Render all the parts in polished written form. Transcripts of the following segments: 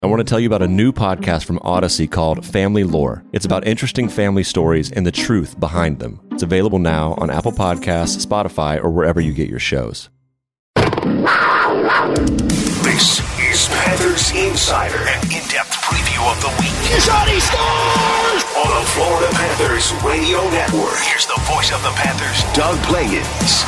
I want to tell you about a new podcast from Odyssey called Family Lore. It's about interesting family stories and the truth behind them. It's available now on Apple Podcasts, Spotify, or wherever you get your shows. This is Panthers Insider, an in-depth preview of the week. He scores! On the Florida Panthers Radio Network. Here's the voice of the Panthers, Doug Plagens.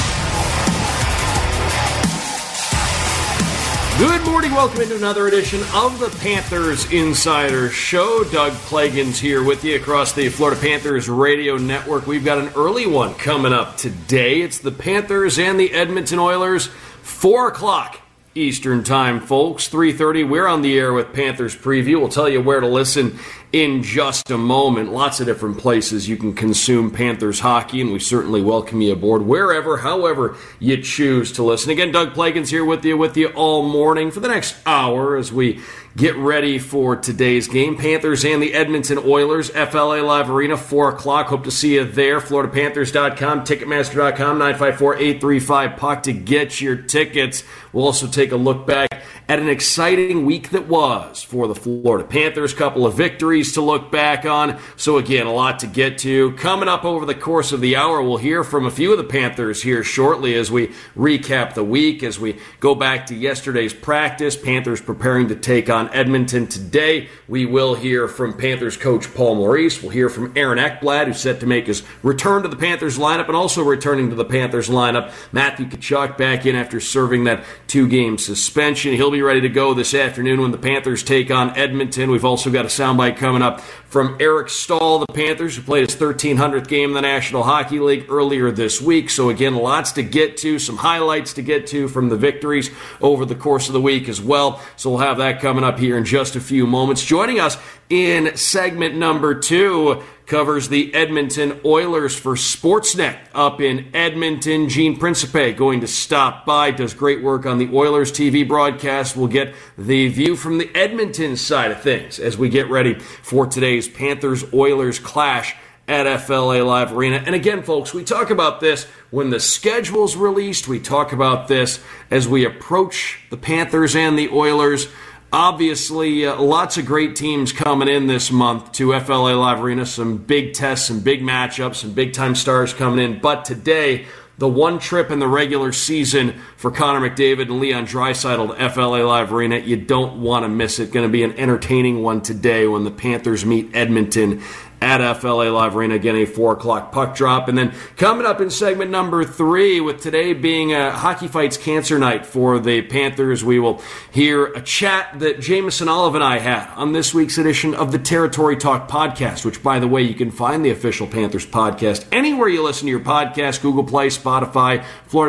Good morning, welcome into another edition of the Panthers Insider Show. Doug Plagens here with you across the Florida Panthers Radio Network. We've got an early one coming up today. It's the Panthers and the Edmonton Oilers, 4 o'clock Eastern Time, folks. 3:30, we're on the air with Panthers Preview. We'll tell you where to listen in just a moment. Lots of different places you can consume Panthers hockey, and we certainly welcome you aboard wherever, however you choose to listen. Again, Doug Plagens here with you all morning for the next hour as we get ready for today's game. Panthers and the Edmonton Oilers, FLA Live Arena, 4 o'clock. Hope to see you there. FloridaPanthers.com, Ticketmaster.com, 954-835-PUCK to get your tickets. We'll also take a look back at an exciting week that was for the Florida Panthers. Couple of victories to look back on. So again, a lot to get to. Coming up over the course of the hour, we'll hear from a few of the Panthers here shortly as we recap the week, as we go back to yesterday's practice. Panthers preparing to take on Edmonton today. We will hear from Panthers coach Paul Maurice. We'll hear from Aaron Ekblad, who's set to make his return to the Panthers lineup, and also returning to the Panthers lineup, Matthew Tkachuk back in after serving that 2-game suspension. He'll be ready to go this afternoon when the Panthers take on Edmonton. We've also got a soundbite coming up from Eric Staal, the Panthers, who played his 1,300th game in the National Hockey League earlier this week. So again, lots to get to, some highlights to get to from the victories over the course of the week as well. So we'll have that coming up here in just a few moments. Joining us in segment number 2 covers the Edmonton Oilers for Sportsnet up in Edmonton. Gene Principe going to stop by, does great work on the Oilers TV broadcast. We'll get the view from the Edmonton side of things as we get ready for today's Panthers-Oilers clash at FLA Live Arena. And again, folks, we talk about this when the schedule's released. We talk about this as we approach the Panthers and the Oilers. Obviously, lots of great teams coming in this month to FLA Live Arena. Some big tests, some big matchups, some big-time stars coming in. But today, the one trip in the regular season for Connor McDavid and Leon Draisaitl to FLA Live Arena. You don't want to miss it. Going to be an entertaining one today when the Panthers meet Edmonton at FLA Live Arena. Again, a 4 o'clock puck drop. And then coming up in segment number 3, with today being a Hockey Fights Cancer Night for the Panthers, we will hear a chat that Jameson Olive and I had on this week's edition of the Territory Talk podcast, which, by the way, you can find the official Panthers podcast anywhere you listen to your podcast, Google Play, Spotify,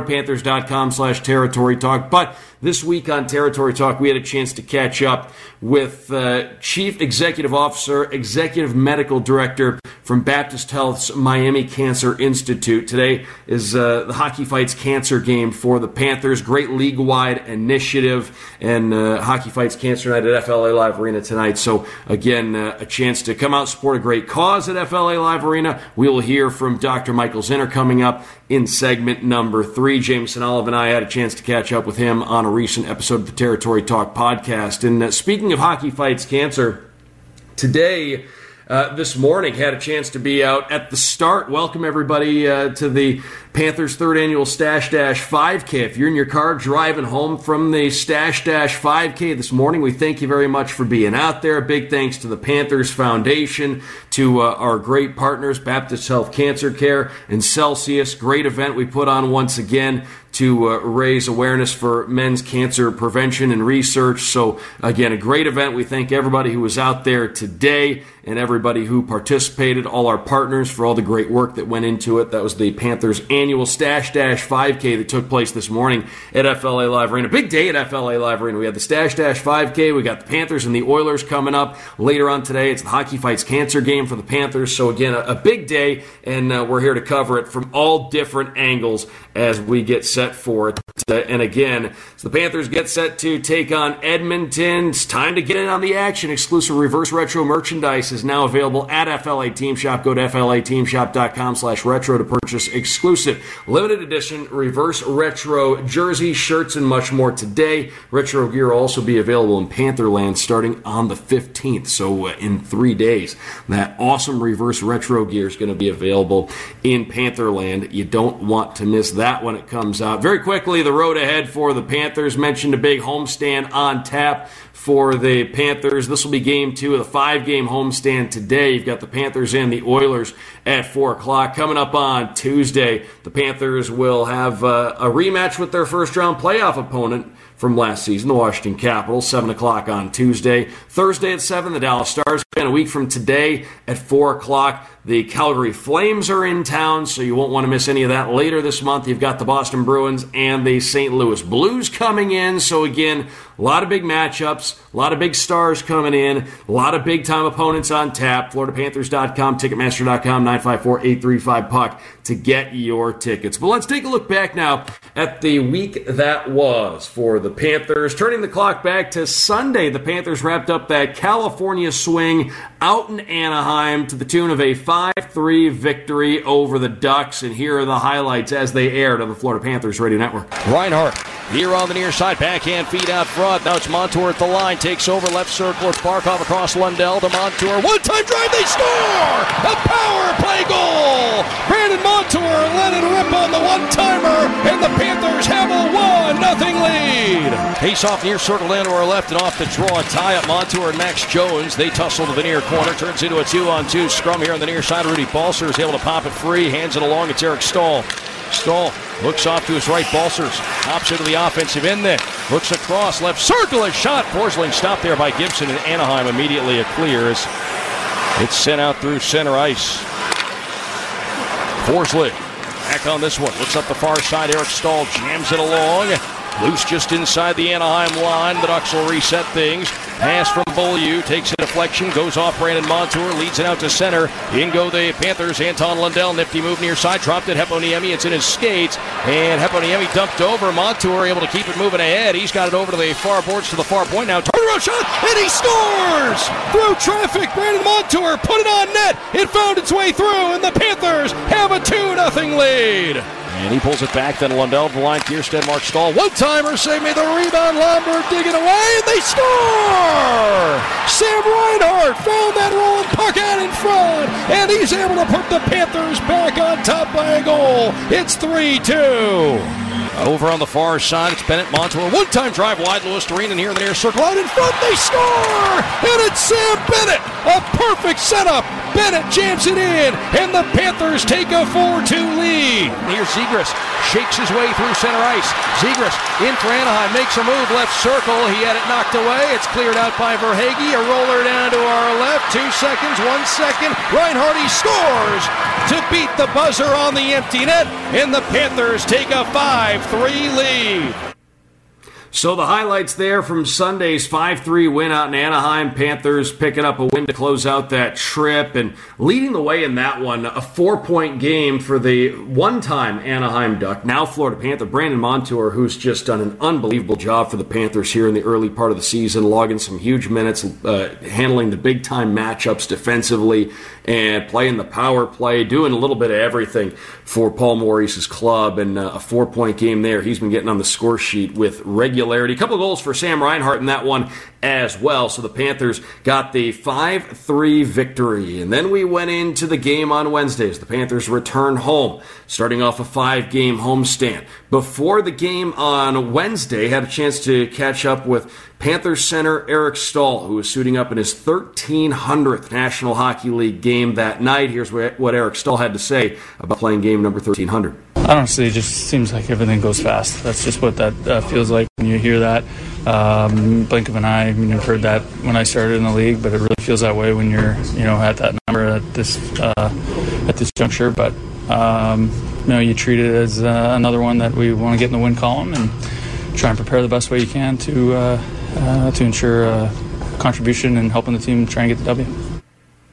FloridaPanthers.com/Territory Talk. But this week on Territory Talk, we had a chance to catch up with Chief Executive Officer, Executive Medical Director from Baptist Health's Miami Cancer Institute. Today is the Hockey Fights Cancer game for the Panthers. Great league-wide initiative, and Hockey Fights Cancer Night at FLA Live Arena tonight. So, again, a chance to come out and support a great cause at FLA Live Arena. We will hear from Dr. Michael Zinner coming up in segment number 3. Jameson Olive and I had a chance to catch up with him on a recent episode of the Territory Talk podcast. And speaking of Hockey Fights Cancer, today, this morning, had a chance to be out at the start. Welcome, everybody, to the Panthers' 3rd annual Stash Dash 5K. If you're in your car driving home from the Stash Dash 5K this morning, we thank you very much for being out there. Big thanks to the Panthers Foundation, to our great partners, Baptist Health Cancer Care and Celsius. Great event we put on once again to raise awareness for men's cancer prevention and research. So, again, a great event. We thank everybody who was out there today and everybody who participated, all our partners for all the great work that went into it. That was the Panthers annual Stash Dash 5K that took place this morning at FLA Live Arena. Big day at FLA Live Arena. We had the Stash Dash 5K. We got the Panthers and the Oilers coming up later on today. It's the Hockey Fights Cancer game for the Panthers. So, again, a big day, and we're here to cover it from all different angles as we get set for it. And again, as the Panthers get set to take on Edmonton, it's time to get in on the action. Exclusive reverse retro merchandise is now available at FLA Team Shop. Go to FLAteamshop.com/retro to purchase exclusive season. Limited edition reverse retro jerseys, shirts, and much more today. Retro gear will also be available in Pantherland starting on the 15th, so in 3 days. That awesome reverse retro gear is going to be available in Pantherland. You don't want to miss that when it comes out. Very quickly, the road ahead for the Panthers. Mentioned a big homestand on tap for the Panthers. This will be game 2 of the 5-game homestand today. You've got the Panthers and the Oilers at 4 o'clock. Coming up on Tuesday, the Panthers will have a rematch with their first-round playoff opponent from last season, the Washington Capitals, 7 o'clock on Tuesday. Thursday at 7, the Dallas Stars. And a week from today at 4 o'clock, the Calgary Flames are in town, so you won't want to miss any of that. Later this month, you've got the Boston Bruins and the St. Louis Blues coming in. So again, a lot of big matchups, a lot of big stars coming in, a lot of big-time opponents on tap. FloridaPanthers.com, Ticketmaster.com, 954-835-PUCK to get your tickets. But let's take a look back now at the week that was for the Panthers. Turning the clock back to Sunday, the Panthers wrapped up that California swing out in Anaheim to the tune of a 5-3 victory over the Ducks. And here are the highlights as they aired on the Florida Panthers Radio Network. Reinhart here on the near side, backhand feed out front. Now it's Montour at the line, takes over left circle. It's Barkov across Lundell to Montour. One-time drive, they score! A power play goal! Brandon Montour let it rip on the one-timer, and the Panthers have a 1-0 lead. Face off near circle down to our left and off the draw. Tie up Montour and Max Jones. They tussle to the near corner, turns into a 2-on-2 scrum here on the near side. Rudy Balser is able to pop it free, hands it along. It's Eric Stahl. Stahl looks off to his right. Balsers hops into the offensive end then. Looks across left circle. A shot. Forsling stopped there by Gibson, and Anaheim immediately a clear as it's sent out through center ice. Forsling back on this one. Looks up the far side. Eric Stahl jams it along. Loose just inside the Anaheim line. The Ducks will reset things. Pass from Beaulieu, takes a deflection, goes off Brandon Montour, leads it out to center. In go the Panthers. Anton Lundell, nifty move near side, dropped it. Heponiemi, it's in his skates, and Heponiemi dumped over. Montour able to keep it moving ahead. He's got it over to the far boards to the far point now. Turnaround shot, and he scores! Through traffic, Brandon Montour put it on net. It found its way through, and the Panthers have a 2-0 lead. And he pulls it back, then Lundell to the line, Kierstead, Mark Stahl. One-timer, save me the rebound, Lambert digging away, and they score! Sam Reinhart found that rolling puck out in front, and he's able to put the Panthers back on top by a goal. It's 3-2. Over on the far side, it's Bennett Montour. One-time drive wide, Louis Doreen here in the near circle. Out in front, they score! And it's Sam Bennett! A perfect setup! Bennett jams it in, and the Panthers take a 4-2 lead. Here's Zegras, shakes his way through center ice. Zegras in for Anaheim, makes a move, left circle. He had it knocked away. It's cleared out by Verhaeghe. A roller down to our left. 2 seconds, 1 second. Reinhardt, he scores to beat the buzzer on the empty net, and the Panthers take a 5-3 lead. So the highlights there from Sunday's 5-3 win out in Anaheim. Panthers picking up a win to close out that trip and leading the way in that one. A 4-point game for the one-time Anaheim Duck, now Florida Panther, Brandon Montour, who's just done an unbelievable job for the Panthers here in the early part of the season, logging some huge minutes, handling the big-time matchups defensively and playing the power play, doing a little bit of everything for Paul Maurice's club, and a 4-point game there. He's been getting on the score sheet with regularity. A couple of goals for Sam Reinhart in that one as well. So the Panthers got the 5-3 victory. And then we went into the game on Wednesday as the Panthers returned home, starting off a 5-game homestand. Before the game on Wednesday, had a chance to catch up with Panthers center Eric Stahl, who was suiting up in his 1300th National Hockey League game that night. Here's what Eric Stahl had to say about playing game number 1300. Honestly, it just seems like everything goes fast. That's just what that feels like when you hear that. Blink of an eye. I mean, I've heard that when I started in the league, but it really feels that way when you're, at that number at this juncture. But you treat it as another one that we want to get in the win column and try and prepare the best way you can to ensure contribution and helping the team try and get the W.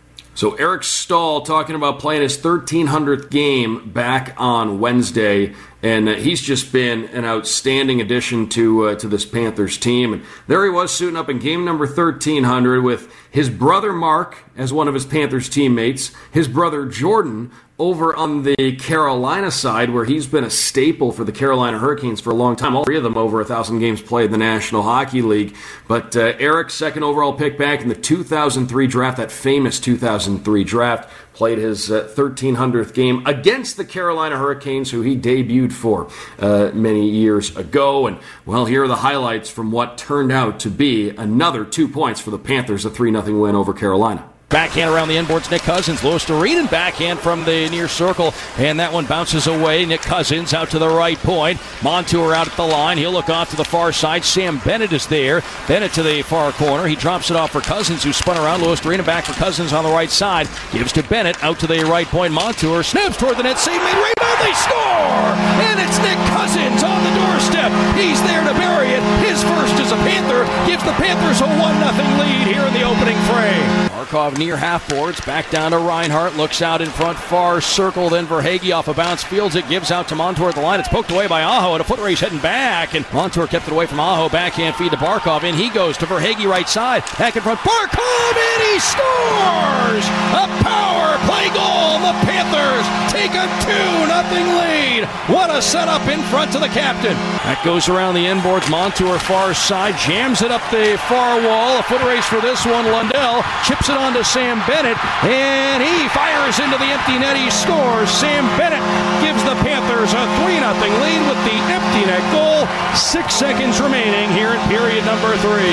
So Eric Stahl talking about playing his 1300th game back on Wednesday And he's just been an outstanding addition to this Panthers team. And there he was suiting up in game number 1300 with his brother Mark as one of his Panthers teammates, his brother Jordan over on the Carolina side, where he's been a staple for the Carolina Hurricanes for a long time. All three of them over 1,000 games played in the National Hockey League. But Eric, second overall pick back in the 2003 draft, that famous 2003 draft, played his 1,300th game against the Carolina Hurricanes, who he debuted for many years ago. And, well, here are the highlights from what turned out to be another 2 points for the Panthers, a 3-0 win over Carolina. Backhand around the end boards, Nick Cousins. Luostarinen backhand from the near circle, and that one bounces away. Nick Cousins out to the right point. Montour out at the line. He'll look off to the far side. Sam Bennett is there. Bennett to the far corner. He drops it off for Cousins, who spun around. Luostarinen back for Cousins on the right side. Gives to Bennett out to the right point. Montour snaps toward the net. Save made. Rebound. They score! And it's Nick Cousins on the doorstep. He's there to bury it. His first as a Panther gives the Panthers a 1-0 lead here in the opening frame. Markov near half boards, back down to Reinhart, looks out in front, far circle, then Verhaeghe off a bounce, fields it, gives out to Montour at the line. It's poked away by Aho, and a foot race heading back, and Montour kept it away from Aho. Backhand feed to Barkov, in he goes to Verhaeghe right side, back in front, Barkov, and he scores! A power play goal, the Panthers take a 2-0 lead. What a setup in front to the captain. That goes around the end boards, Montour far side, jams it up the far wall, a foot race for this one, Lundell chips it on to Sam Bennett, and he fires into the empty net. He scores. Sam Bennett gives the Panthers a 3-0 lead with the empty net goal. 6 seconds remaining here in period number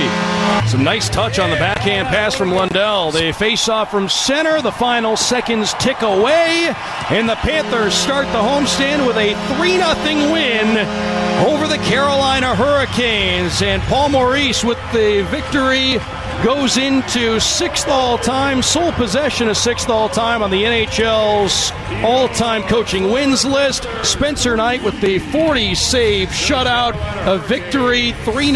3. Some nice touch on the backhand pass from Lundell. They face off from center. The final seconds tick away, and the Panthers start the homestand with a 3-0 win over the Carolina Hurricanes. And Paul Maurice with the victory goes into 6th all-time, sole possession of 6th all-time on the NHL's all-time coaching wins list. Spencer Knight with the 40-save shutout, a victory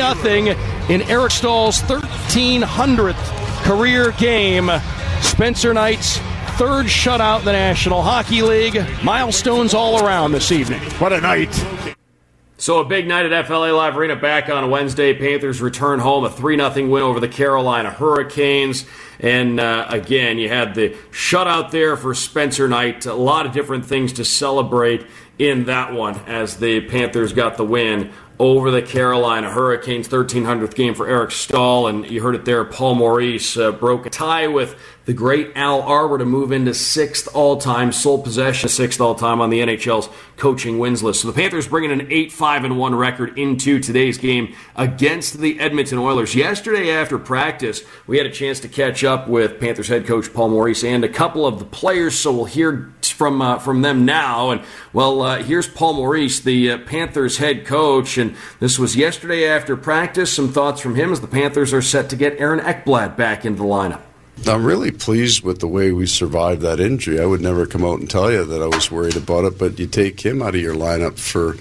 3-0 in Eric Stahl's 1,300th career game. Spencer Knight's third shutout in the National Hockey League. Milestones all around this evening. What a night. So a big night at FLA Live Arena back on Wednesday. Panthers return home, a 3-0 win over the Carolina Hurricanes. And again, you had the shutout there for Spencer Knight. A lot of different things to celebrate in that one as the Panthers got the win over the Carolina Hurricanes. 1,300th game for Eric Stahl, and you heard it there, Paul Maurice broke a tie with the great Al Arbour to move into 6th all-time, sole possession, 6th all-time on the NHL's coaching wins list. So the Panthers bringing an 8-5-1 record into today's game against the Edmonton Oilers. Yesterday after practice, we had a chance to catch up with Panthers head coach Paul Maurice and a couple of the players, so we'll hear from them now. And, well, here's Paul Maurice, the Panthers head coach, and this was yesterday after practice. Some thoughts from him as the Panthers are set to get Aaron Ekblad back into the lineup. I'm really pleased with the way we survived that injury. I would never come out and tell you that I was worried about it, but you take him out of your lineup for...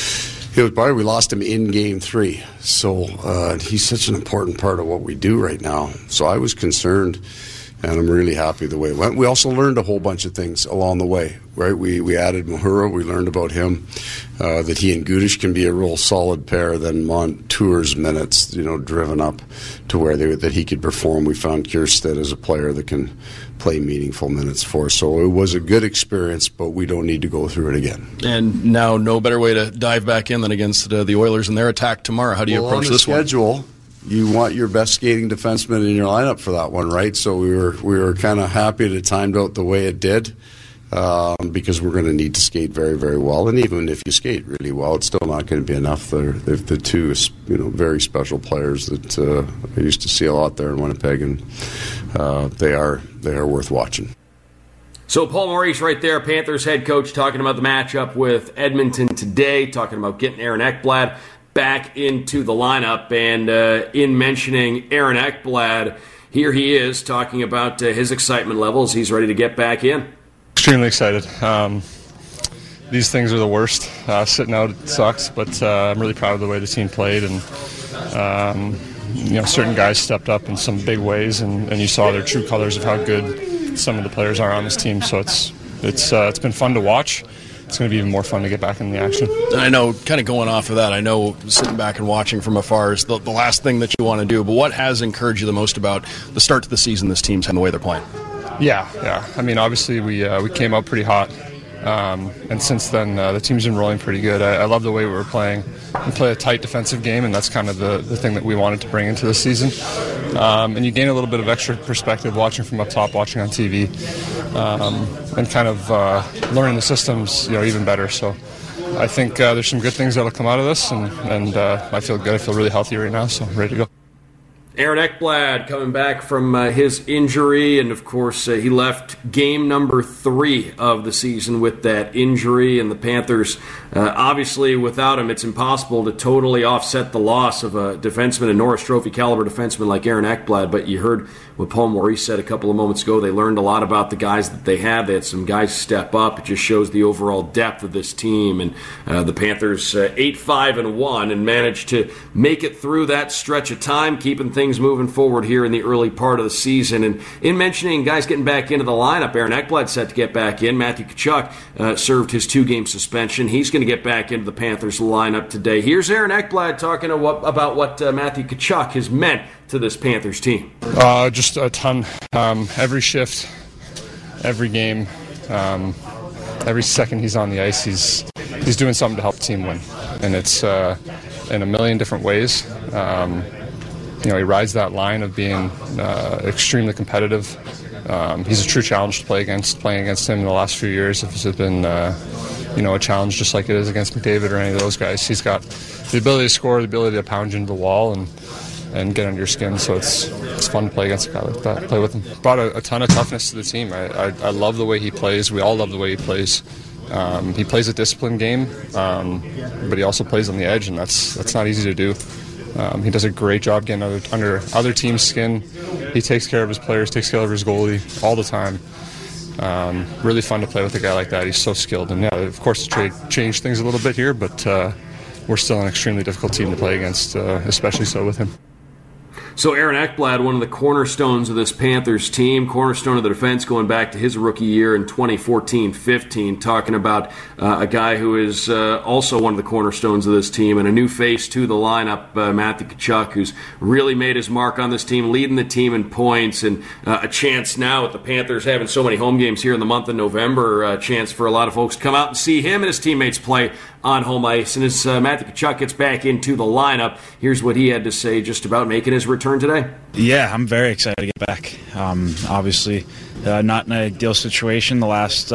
we lost him in Game 3, so he's such an important part of what we do right now. So I was concerned, and I'm really happy the way it went. We also learned a whole bunch of things along the way, right? We added Mahura. We learned about him, that he and Gudish can be a real solid pair. Then Montour's minutes, driven up to where that he could perform. We found Kierstead as a player that can play meaningful minutes for us. So it was a good experience, but we don't need to go through it again. And now no better way to dive back in than against the Oilers and their attack tomorrow. How do you approach this schedule, one? You want your best skating defenseman in your lineup for that one, right? So we were kind of happy that it timed out the way it did, because we're going to need to skate very, very well. And even if you skate really well, it's still not going to be enough. They're the two, very special players that I used to see a lot there in Winnipeg, and they are worth watching. So Paul Maurice right there, Panthers head coach, talking about the matchup with Edmonton today, talking about getting Aaron Ekblad back into the lineup. And in mentioning Aaron Ekblad, here he is talking about his excitement levels. He's ready to get back in. Extremely excited. These things are the worst. Sitting out sucks, but I'm really proud of the way the team played. And certain guys stepped up in some big ways, and you saw their true colors of how good some of the players are on this team. So it's been fun to watch. it's going to be even more fun to get back in the action. And I know, kind of going off of that, I know sitting back and watching from afar is the last thing that you want to do, but what has encouraged you the most about the start to the season this team's and the way they're playing? Yeah. I mean, obviously we came out pretty hot, and since then the team's been rolling pretty good. I love the way we were playing. We play a tight defensive game, and that's kind of the thing that we wanted to bring into the season. And you gain a little bit of extra perspective watching from up top, watching on TV, and kind of learning the systems, even better. So I think there's some good things that'll come out of this, and I feel good. I feel really healthy right now, so I'm ready to go. Aaron Ekblad coming back from his injury, and of course he left game number 3 of the season with that injury, and the Panthers, obviously without him, it's impossible to totally offset the loss of a defenseman, a Norris Trophy caliber defenseman like Aaron Ekblad, but you heard what Paul Maurice said a couple of moments ago. They learned a lot about the guys that they had. They had some guys step up. It just shows the overall depth of this team, and the Panthers 8-5-1 and managed to make it through that stretch of time, keeping things moving forward here in the early part of the season. And in mentioning guys getting back into the lineup, Aaron Ekblad set to get back in. Matthew Tkachuk served his 2-game suspension. He's going to get back into the Panthers lineup today. Here's Aaron Ekblad talking about what Matthew Tkachuk has meant to this Panthers team. Just a ton. Every shift, every game, every second he's on the ice, he's doing something to help the team win. And it's in a million different ways. He rides that line of being extremely competitive. He's a true challenge to play against. Playing against him in the last few years has been, a challenge just like it is against McDavid or any of those guys. He's got the ability to score, the ability to pound you into the wall and get under your skin. So it's fun to play against a guy like that, play with him. Brought a ton of toughness to the team. I love the way he plays. We all love the way he plays. He plays a disciplined game, but he also plays on the edge, and that's not easy to do. He does a great job getting under other teams' skin. He takes care of his players, takes care of his goalie all the time. Really fun to play with a guy like that. He's so skilled. And, of course, the trade changed things a little bit here, but we're still an extremely difficult team to play against, especially so with him. So Aaron Ekblad, one of the cornerstones of this Panthers team, cornerstone of the defense going back to his rookie year in 2014-15, talking about a guy who is also one of the cornerstones of this team and a new face to the lineup, Matthew Tkachuk, who's really made his mark on this team, leading the team in points, and a chance now with the Panthers having so many home games here in the month of November, a chance for a lot of folks to come out and see him and his teammates play on home ice. And as Matthew Tkachuk gets back into the lineup, here's what he had to say just about making his return today. Yeah, I'm very excited to get back. Obviously, not in an ideal situation the last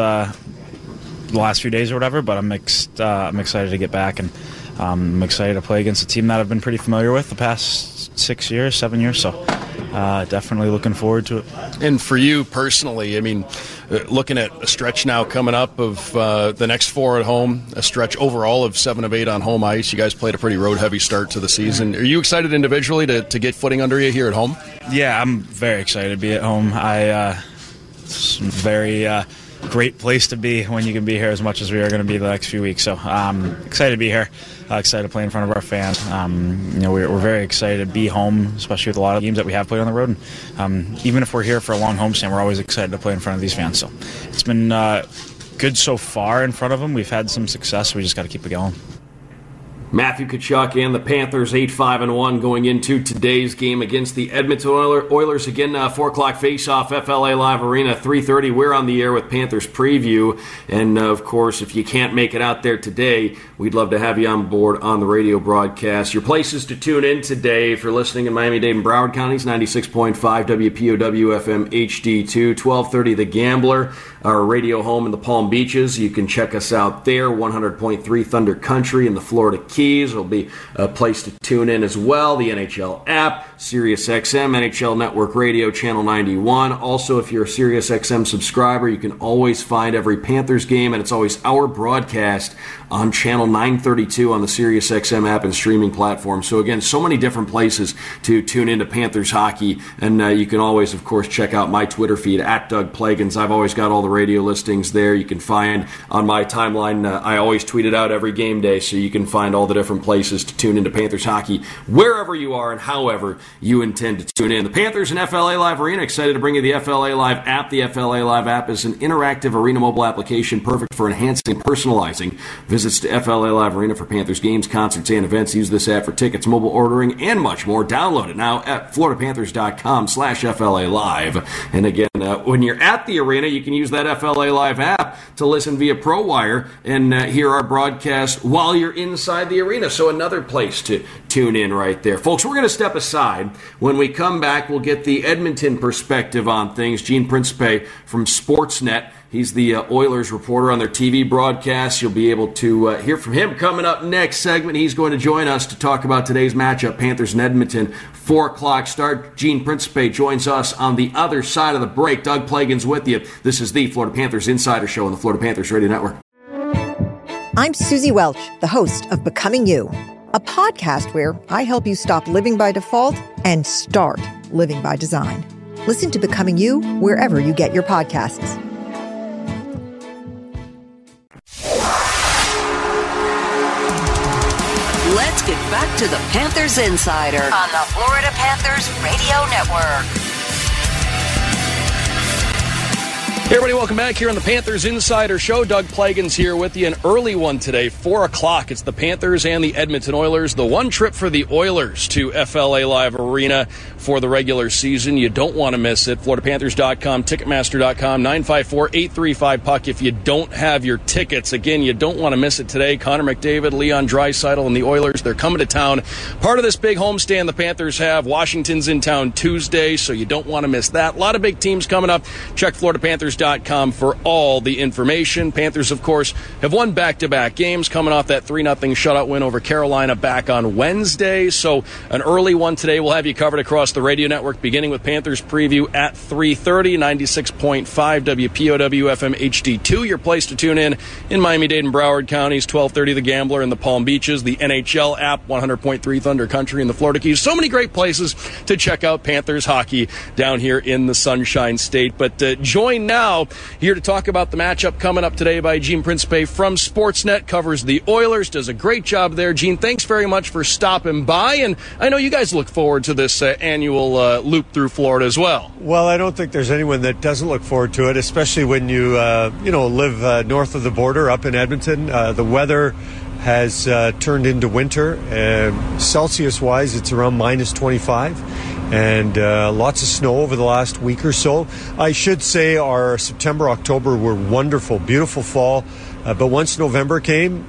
few days or whatever, but I'm excited to get back, and I'm excited to play against a team that I've been pretty familiar with the past 7 years. So definitely looking forward to it. And for you personally, I mean, looking at a stretch now coming up of the next 4 at home, a stretch overall of 7 of 8 on home ice. You guys played a pretty road-heavy start to the season. Are you excited individually to get footing under you here at home? Yeah, I'm very excited to be at home. It's a very great place to be when you can be here as much as we are going to be the next few weeks. So I'm excited to be here, excited to play in front of our fans. We're very excited to be home, especially with a lot of games that we have played on the road. And even if we're here for a long homestand, we're always excited to play in front of these fans. So it's been good so far in front of them. We've had some success. We just got to keep it going. Matthew Tkachuk and the Panthers 8-5-1 going into today's game against the Edmonton Oilers. Again, 4 o'clock face-off, FLA Live Arena, 3:30. We're on the air with Panthers Preview. And, of course, if you can't make it out there today, we'd love to have you on board on the radio broadcast. Your places to tune in today, if you're listening in Miami-Dade and Broward counties, 96.5 WPOW FM HD2, 1230 The Gambler, our radio home in the Palm Beaches. You can check us out there, 100.3 Thunder Country in the Florida Keys. It'll be a place to tune in as well. The NHL app, SiriusXM, NHL Network Radio, Channel 91. Also, if you're a SiriusXM subscriber, you can always find every Panthers game, and it's always our broadcast on Channel 932 on the SiriusXM app and streaming platform. So again, so many different places to tune into Panthers hockey, and you can always, of course, check out my Twitter feed at Doug Plagans. I've always got all the radio listings there. You can find on my timeline, I always tweet it out every game day, so you can find all the different places to tune into Panthers hockey wherever you are and however you intend to tune in. The Panthers and FLA Live Arena, excited to bring you the FLA Live app. The FLA Live app is an interactive arena mobile application perfect for enhancing and personalizing visits to FLA Live Arena for Panthers games, concerts, and events. Use this app for tickets, mobile ordering, and much more. Download it now at floridapanthers.com/FLA Live. And again, when you're at the arena, you can use that FLA Live app to listen via ProWire and hear our broadcast while you're inside the arena. So another place to tune in right there. Folks, we're going to step aside. When we come back, we'll get the Edmonton perspective on things. Gene Principe from Sportsnet. He's the Oilers reporter on their TV broadcast. You'll be able to hear from him coming up next segment. He's going to join us to talk about today's matchup, Panthers and Edmonton, 4 o'clock start. Gene Principe joins us on the other side of the break. Doug Plagens with you. This is the Florida Panthers Insider Show on the Florida Panthers Radio Network. I'm Susie Welch, the host of Becoming You, a podcast where I help you stop living by default and start living by design. Listen to Becoming You wherever you get your podcasts. Let's get back to the Panthers Insider on the Florida Panthers Radio Network. Hey everybody, welcome back here on the Panthers Insider Show. Doug Plagens here with you. An early one today, 4 o'clock. It's the Panthers and the Edmonton Oilers. The one trip for the Oilers to FLA Live Arena for the regular season. You don't want to miss it. FloridaPanthers.com, Ticketmaster.com, 954-835-PUCK if you don't have your tickets. Again, you don't want to miss it today. Connor McDavid, Leon Draisaitl, and the Oilers, they're coming to town. Part of this big homestand the Panthers have. Washington's in town Tuesday, so you don't want to miss that. A lot of big teams coming up. Check FloridaPanthers.com for all the information. Panthers, of course, have won back-to-back games, coming off that 3-0 shutout win over Carolina back on Wednesday. So an early one today. We'll have you covered across the radio network, beginning with Panthers preview at 3:30, 96.5 WPOW FM HD2. Your place to tune in Miami-Dade and Broward counties, 1230 The Gambler in the Palm Beaches, the NHL app, 100.3 Thunder Country in the Florida Keys. So many great places to check out Panthers hockey down here in the Sunshine State. But join now here to talk about the matchup coming up today by Gene Principe from Sportsnet, covers the Oilers, does a great job there. Gene, thanks very much for stopping by, and I know you guys look forward to this annual loop through Florida as well. Well, I don't think there's anyone that doesn't look forward to it, especially when you live north of the border up in Edmonton. The weather has turned into winter. Celsius-wise, it's around minus 25. And lots of snow over the last week or so. I should say our September, October were wonderful, beautiful fall. But once November came,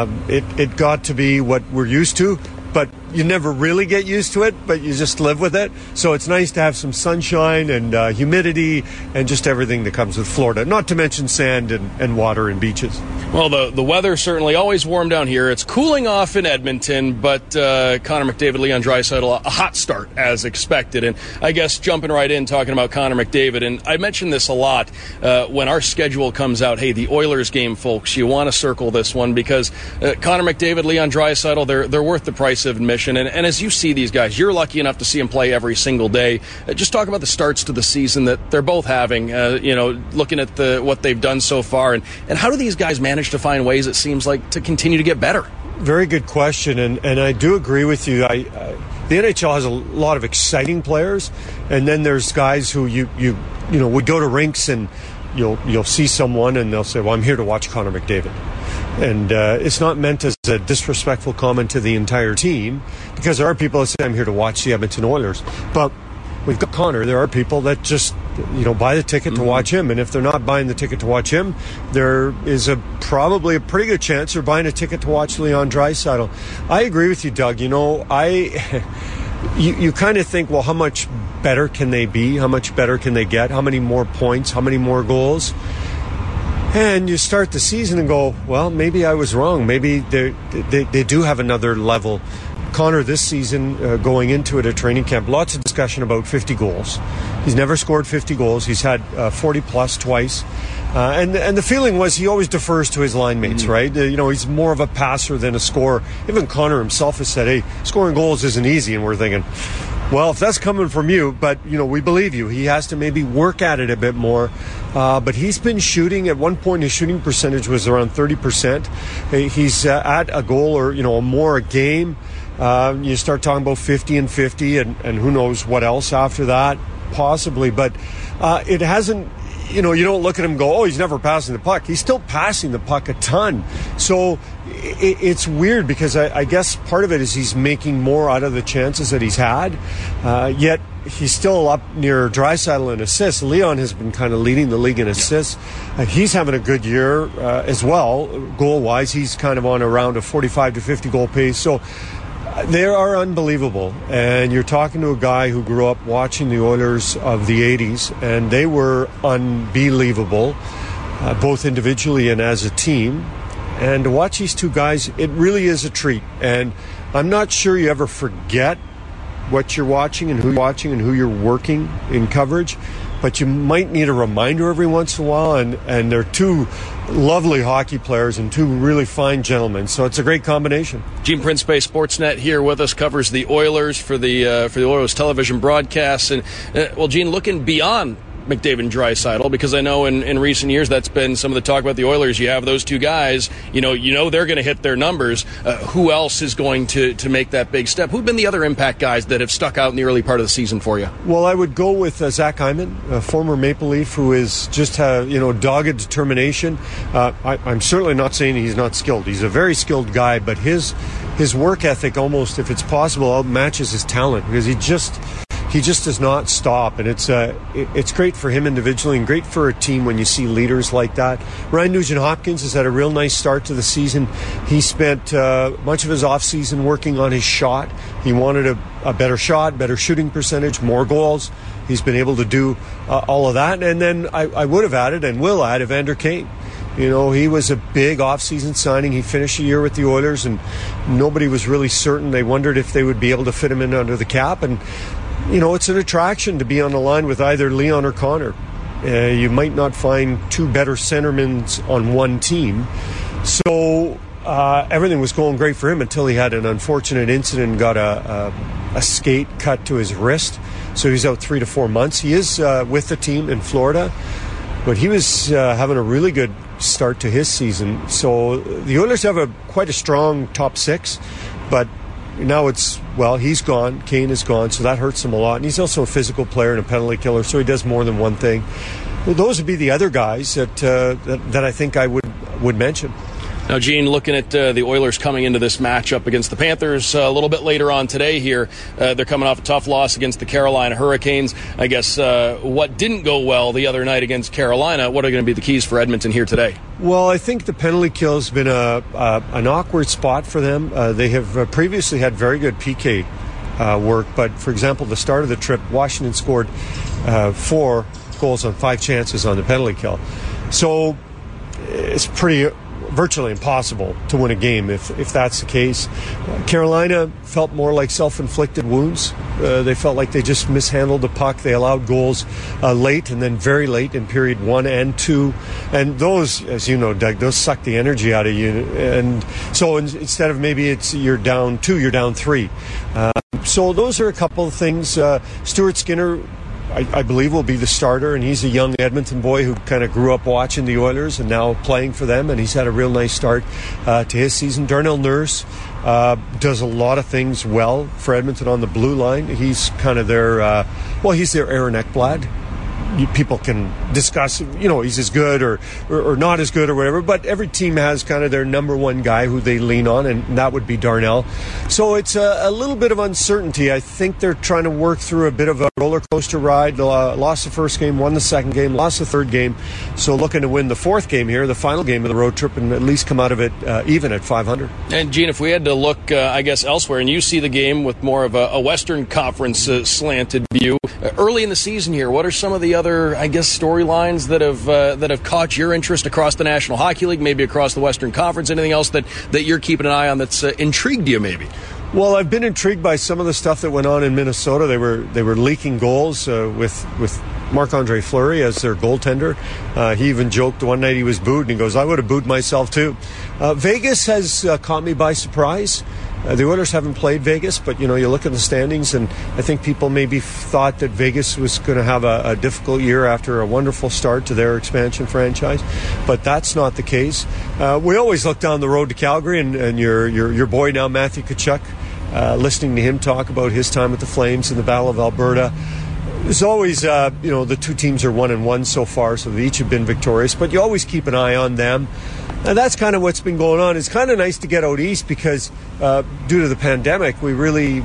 it got to be what we're used to. But you never really get used to it, but you just live with it. So it's nice to have some sunshine and humidity and just everything that comes with Florida, not to mention sand and water and beaches. Well, the weather certainly always warm down here. It's cooling off in Edmonton, but Connor McDavid, Leon Draisaitl, a hot start as expected. And I guess jumping right in, talking about Connor McDavid, and I mentioned this a lot when our schedule comes out. Hey, the Oilers game, folks, you want to circle this one because Connor McDavid, Leon Draisaitl, they're worth the price of admission. And as you see these guys, you're lucky enough to see them play every single day. Just talk about the starts to the season that they're both having, looking at what they've done so far. And how do these guys manage to find ways, it seems like, to continue to get better? Very good question, and I do agree with you. The NHL has a lot of exciting players, and then there's guys who you would go to rinks and you'll see someone and they'll say, well, I'm here to watch Connor McDavid. And it's not meant as a disrespectful comment to the entire team, because there are people that say, I'm here to watch the Edmonton Oilers. But we've got Connor. There are people that just, buy the ticket to watch him. And if they're not buying the ticket to watch him, there is probably a pretty good chance they're buying a ticket to watch Leon Draisaitl. I agree with you, Doug. You kind of think, well, how much better can they be? How much better can they get? How many more points? How many more goals? And you start the season and go, well, maybe I was wrong. Maybe they do have another level. Connor this season, going into it at training camp, lots of discussion about 50 goals. He's never scored 50 goals. He's had 40-plus twice. And the feeling was he always defers to his line mates, right? He's more of a passer than a scorer. Even Connor himself has said, hey, scoring goals isn't easy. And we're thinking, well, if that's coming from you, but, we believe you. He has to maybe work at it a bit more. But he's been shooting. At one point, his shooting percentage was around 30%. He's at a goal or, more a game. You start talking about 50 and 50, and who knows what else after that, possibly. But it hasn't, you don't look at him and go, oh, he's never passing the puck. He's still passing the puck a ton. So it's weird because I guess part of it is he's making more out of the chances that he's had, yet he's still up near Draisaitl in assists. Leon has been kind of leading the league in assists. He's having a good year as well, goal-wise. He's kind of on around a 45 to 50 goal pace. So they are unbelievable. And you're talking to a guy who grew up watching the Oilers of the 80s, and they were unbelievable, both individually and as a team. And to watch these two guys, it really is a treat. And I'm not sure you ever forget what you're watching and who you're watching and who you're working in coverage, but you might need a reminder every once in a while, and they're two lovely hockey players and two really fine gentlemen, so it's a great combination. Gene Principe, Sportsnet, here with us, covers the Oilers for the Oilers television broadcasts. And well, Gene, looking beyond McDavid and Draisaitl, because I know in recent years that's been some of the talk about the Oilers. You have those two guys, you know they're going to hit their numbers. Who else is going to make that big step? Who've been the other impact guys that have stuck out in the early part of the season for you? Well, I would go with Zach Hyman, a former Maple Leaf, who is just dogged determination. I'm certainly not saying he's not skilled. He's a very skilled guy, but his work ethic almost, if it's possible, outmatches his talent, because he just does not stop, and it's great for him individually and great for a team when you see leaders like that. Ryan Nugent-Hopkins has had a real nice start to the season. He spent much of his offseason working on his shot. He wanted a better shot, better shooting percentage, more goals. He's been able to do all of that. And then I would have added and will add Evander Kane. He was a big offseason signing. He finished the year with the Oilers, and nobody was really certain. They wondered if they would be able to fit him in under the cap, and it's an attraction to be on the line with either Leon or Connor. You might not find two better centermen on one team. So everything was going great for him until he had an unfortunate incident and got a skate cut to his wrist. So he's out 3 to 4 months. He is with the team in Florida, but he was having a really good start to his season. So the Oilers have quite a strong top six, but now he's gone. Kane is gone, so that hurts him a lot. And he's also a physical player and a penalty killer, so he does more than one thing. Well, those would be the other guys that I think I would mention. Now, Gene, looking at the Oilers coming into this matchup against the Panthers a little bit later on today here, they're coming off a tough loss against the Carolina Hurricanes. I guess what didn't go well the other night against Carolina, what are going to be the keys for Edmonton here today? Well, I think the penalty kill has been an awkward spot for them. They have previously had very good PK work, but, for example, the start of the trip, Washington scored 4 goals on 5 chances on the penalty kill. So it's virtually impossible to win a game if that's the case. Carolina felt more like self-inflicted wounds. They felt like they just mishandled the puck. They allowed goals late, and then very late in period 1 and 2. And those, as you know, Doug, those suck the energy out of you. And so instead of maybe you're down 2, you're down 3. So those are a couple of things. Stuart Skinner, I believe, will be the starter, and he's a young Edmonton boy who kind of grew up watching the Oilers and now playing for them, and he's had a real nice start to his season. Darnell Nurse does a lot of things well for Edmonton on the blue line. He's kind of their he's their Aaron Ekblad. People can discuss, he's as good or not as good or whatever, but every team has kind of their number one guy who they lean on, and that would be Darnell. So it's a little bit of uncertainty. I think they're trying to work through a bit of a roller coaster ride. Lost the first game, won the second game, lost the third game. So looking to win the fourth game here, the final game of the road trip, and at least come out of it even at 500. And Gene, if we had to look, elsewhere, and you see the game with more of a Western Conference slanted view, early in the season here, what are some of the other, storylines that have caught your interest across the National Hockey League, maybe across the Western Conference? Anything else that you're keeping an eye on that's intrigued you, maybe? Well, I've been intrigued by some of the stuff that went on in Minnesota. They were leaking goals with Marc-Andre Fleury as their goaltender. He even joked one night he was booed, and he goes, "I would have booed myself too." Vegas has caught me by surprise. The Oilers haven't played Vegas, but you look at the standings, and I think people maybe thought that Vegas was going to have a difficult year after a wonderful start to their expansion franchise, but that's not the case. We always look down the road to Calgary, and your boy now, Matthew Tkachuk, listening to him talk about his time with the Flames and the Battle of Alberta. There's always, the two teams are 1-1 so far, so they each have been victorious, but you always keep an eye on them. And that's kind of what's been going on. It's kind of nice to get out east because due to the pandemic, we really,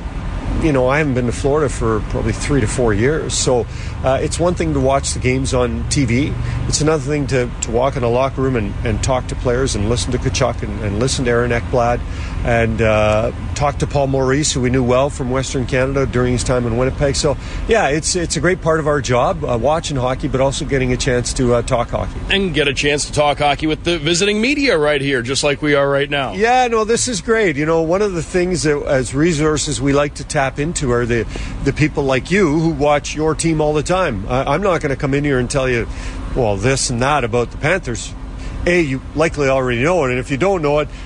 I haven't been to Florida for probably 3 to 4 years. So it's one thing to watch the games on TV. It's another thing to walk in a locker room and talk to players and listen to Tkachuk and listen to Aaron Ekblad and talk to Paul Maurice, who we knew well from Western Canada during his time in Winnipeg. So, yeah, it's a great part of our job, watching hockey, but also getting a chance to talk hockey. And get a chance to talk hockey with the visiting media right here, just like we are right now. Yeah, no, this is great. One of the things that, as resources we like to tap into are the people like you who watch your team all the time. I'm not going to come in here and tell you, well, this and that about the Panthers. You likely already know it, and if you don't know it,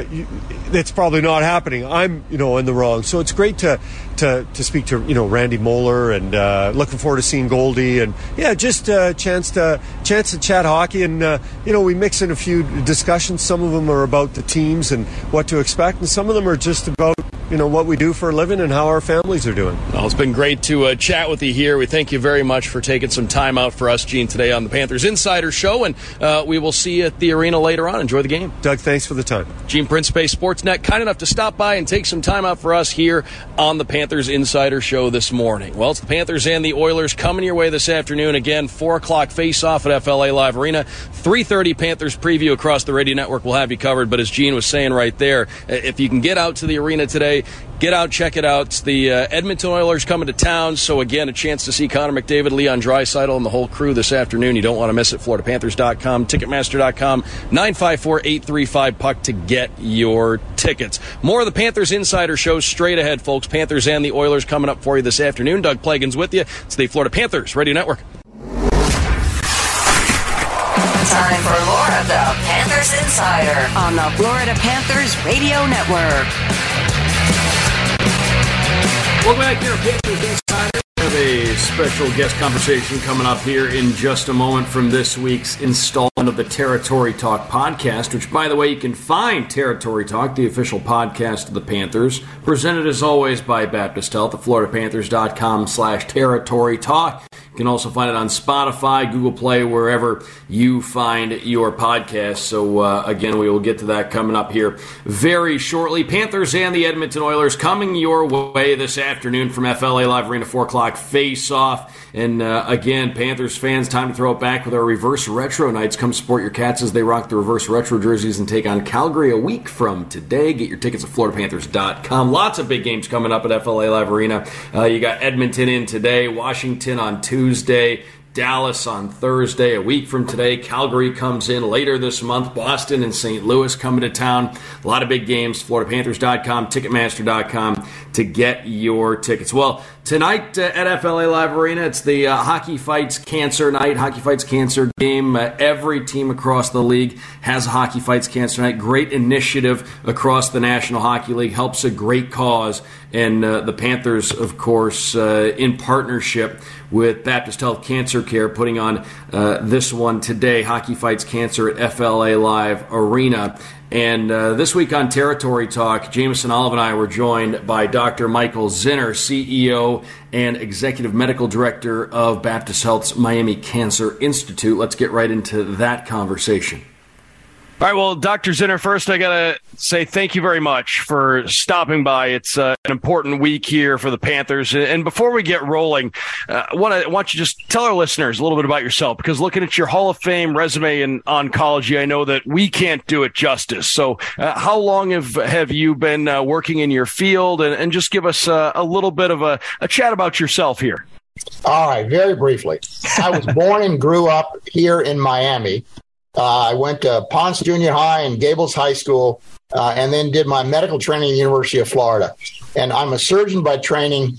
it's probably not happening. I'm, in the wrong. So it's great to speak to, Randy Moeller, and looking forward to seeing Goldie, and just a chance to chat hockey, and we mix in a few discussions. Some of them are about the teams and what to expect, and some of them are just about what we do for a living and how our families are doing. Well, it's been great to chat with you here. We thank you very much for taking some time out for us, Gene, today on the Panthers Insider Show, and we will see you at the arena later on. Enjoy the game. Doug, thanks for the time. Gene Principe, Sportsnet, kind enough to stop by and take some time out for us here on the Panthers Insider Show this morning. Well, it's the Panthers and the Oilers coming your way this afternoon. Again, 4 o'clock face-off at FLA Live Arena. 3:30 Panthers preview across the radio network. We'll have you covered, but as Gene was saying right there, if you can get out to the arena today, get out, check it out. It's the Edmonton Oilers coming to town, so again, a chance to see Connor McDavid, Leon Draisaitl, and the whole crew this afternoon. You don't want to miss it. FloridaPanthers.com, Ticketmaster.com, 954-835-PUCK to get your tickets. More of the Panthers Insider Show straight ahead, folks. Panthers and the Oilers coming up for you this afternoon. Doug Plagens with you. It's the Florida Panthers Radio Network. Time for more of the Panthers Insider on the Florida Panthers Radio Network. Welcome back here, Panthers Insider. We have a special guest conversation coming up here in just a moment from this week's installment of the Territory Talk podcast, which, by the way, you can find Territory Talk, the official podcast of the Panthers, presented as always by Baptist Health at FloridaPanthers.com/Territory Talk. You can also find it on Spotify, Google Play, wherever you find your podcast. So, again, we will get to that coming up here very shortly. Panthers and the Edmonton Oilers coming your way this afternoon from FLA Live Arena, 4 o'clock face-off. And, again, Panthers fans, time to throw it back with our Reverse Retro Nights. Come support your Cats as they rock the Reverse Retro jerseys and take on Calgary a week from today. Get your tickets at FloridaPanthers.com. Lots of big games coming up at FLA Live Arena. You got Edmonton in today, Washington on Tuesday, Dallas on Thursday, a week from today. Calgary comes in later this month. Boston and St. Louis coming to town. A lot of big games. FloridaPanthers.com, Ticketmaster.com to get your tickets. Well, tonight at FLA Live Arena, it's the Hockey Fights Cancer Night, Hockey Fights Cancer game. Every team across the league has a Hockey Fights Cancer Night. Great initiative across the National Hockey League. Helps a great cause. And the Panthers, of course, in partnership with Baptist Health Cancer Care, putting on this one today, Hockey Fights Cancer at FLA Live Arena. And this week on Territory Talk, Jameson Olive and I were joined by Dr. Michael Zinner, CEO and Executive Medical Director of Baptist Health's Miami Cancer Institute. Let's get right into that conversation. All right, well, Dr. Zinner, first I got to say thank you very much for stopping by. It's an important week here for the Panthers. And before we get rolling, I want you to just tell our listeners a little bit about yourself, because looking at your Hall of Fame resume in oncology, I know that we can't do it justice. So how long have you been working in your field? And just give us a little bit of a chat about yourself here. All right, very briefly. I was born and grew up here in Miami. I went to Ponce Junior High and Gables High School, and then did my medical training at the University of Florida. And I'm a surgeon by training,